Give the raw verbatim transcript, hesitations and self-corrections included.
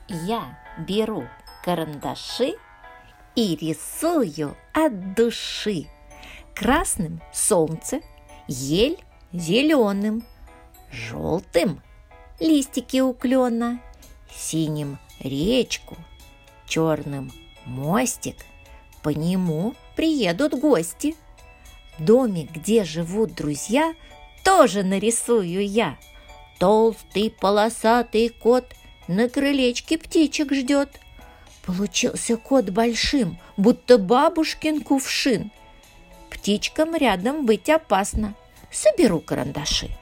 Я беру карандаши и рисую от души. Красным солнце, ель зеленым, желтым листики у клена, синим речку, черным мостик. По нему приедут гости. Домик, где живут друзья, тоже нарисую я. Толстый полосатый кот на крылечке птичек ждет. Получился кот большим, будто бабушкин кувшин. Птичкам рядом быть опасно. Соберу карандаши.